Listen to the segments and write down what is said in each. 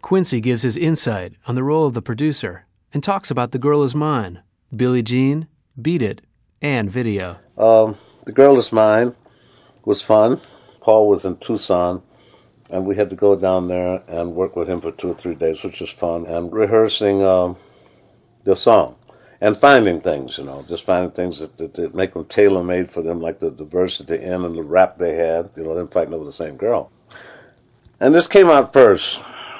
Quincy gives his insight on the role of the producer and talks about The Girl Is Mine, Billie Jean, Beat It, and video. The Girl Is Mine was fun. Paul was in Tucson, and we had to go down there and work with him for 2 or 3 days, which was fun, and rehearsing the song and finding things, just finding things that make them tailor-made for them, like the verse at the end and the rap they had, them fighting over the same girl. And this came out first.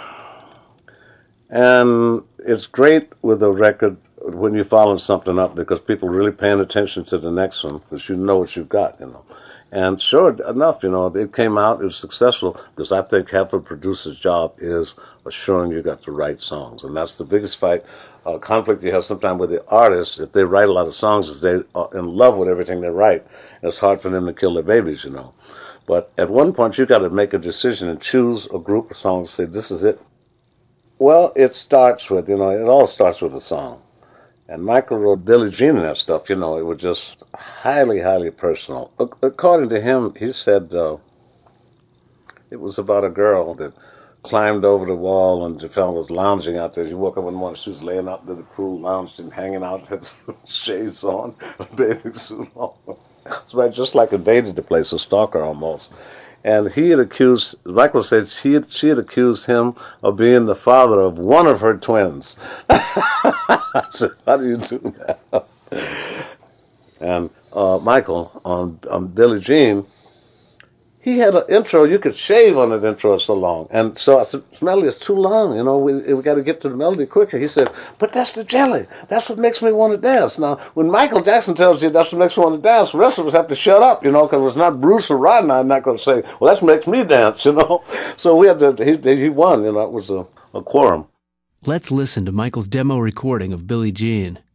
And it's great with a record when you're following something up because people are really paying attention to the next one because you know what you've got, And sure enough, it came out, it was successful because I think half of a producer's job is assuring you got the right songs. And that's the biggest conflict you have sometimes with the artists. If they write a lot of songs, is they are in love with everything they write. And it's hard for them to kill their babies, But at one point, you got to make a decision and choose a group of songs and say, this is it. Well, it starts with, it all starts with a song. And Michael wrote Billie Jean and that stuff, it was just highly, highly personal. According to him, he said it was about a girl that climbed over the wall and the fellow was lounging out there. You woke up one morning, she was laying out in the pool, lounged and hanging out, had shades on, a bathing suit on. It's right, just like invaded the place, a stalker almost. And he had accused, Michael said she had accused him of being the father of one of her twins. I said, how do you do that? And Michael, on Billie Jean, he had an intro, you could shave on that intro, it's so long. And so I said, Melody, it's too long, we got to get to the melody quicker. He said, but that's the jelly. That's what makes me want to dance. Now, when Michael Jackson tells you that's what makes me want to dance, the rest of us have to shut up, because it's not Bruce or Rodney. I'm not going to say, well, that's what makes me dance, So we had to, he won, it was a quorum. Let's listen to Michael's demo recording of Billie Jean.